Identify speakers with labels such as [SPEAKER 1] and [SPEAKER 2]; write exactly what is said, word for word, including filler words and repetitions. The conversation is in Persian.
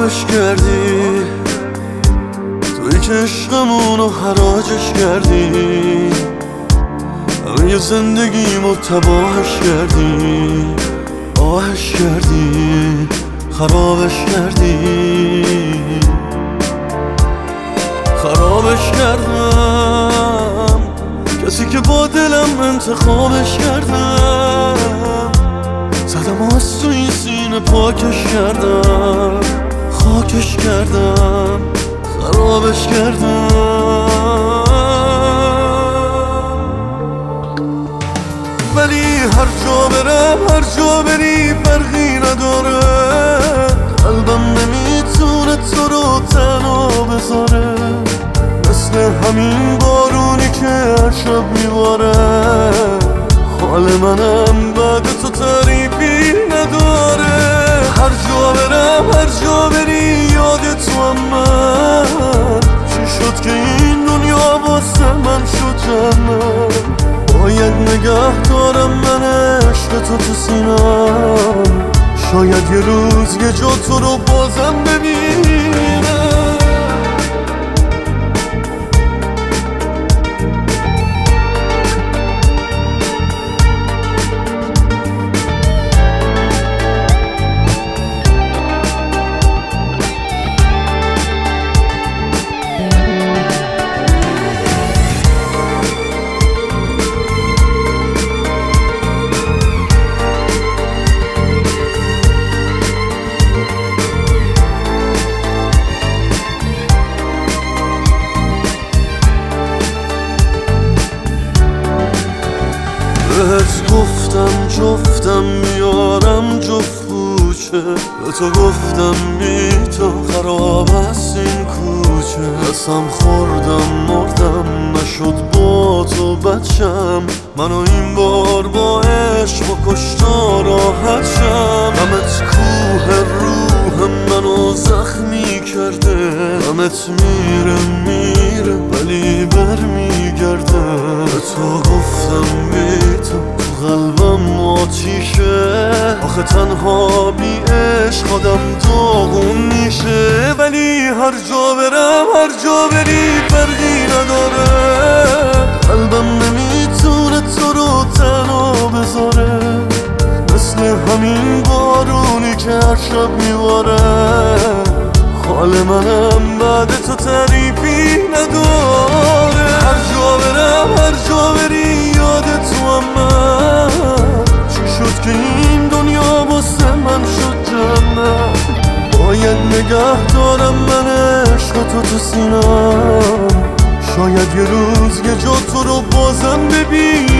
[SPEAKER 1] خرابش کردی، توی که عشقمونو حراجش کردی، همه زندگیمو تباهش کردی، آهش کردی، خرابش کردی. خرابش کردم، کسی که با دلم انتخابش کردم، زدم از تو این سینه پاکش کردم، خاکش کردم، خرابش کردم. ولی هر جا برم، هر جا بری فرقی نداره، قلبم نمیتونه تو رو تنها بذاره، مثل همین بارونی که هر شب میباره. حال منم بعد تو تعریفی نداره، هر جا برم، هر جا بری یاد تو هم من. چی شد که این دنیا واسه من شد جنت؟ باید نگه دارم من عشق تو تو سینم، شاید یه روز یه جا تو رو بازم ببینم. بهت گفتم جفتم میارم جفت کوچه، به تو گفتم بی تو خراب است این کوچه. قسم خوردم مردم نشد با تو بچم، منو این بار با عشق و کشتا راحت شم. غمت کوه روح منو زخمی کرده، غمت میره میره ولی بر میگرده. به تو گفتم بی تو قلبم آتیشه، آخه تنها بی عشق آدم داغون میشه. ولی هر جا برم، هر جا بری فرقی نداره، قلبم نمیتونه تو رو تنها بذاره، مثل همین بارونی که هر شب میباره. حال منم بعد تو تعریفی نداره، هر جا برم، هر جا بری یاد تو هم من. چی شد که این دنیا واسه من شد جنت؟ باید نگه دارم من عشق تو تو سینم، شاید یه روز یه جا تو رو بازم ببینم.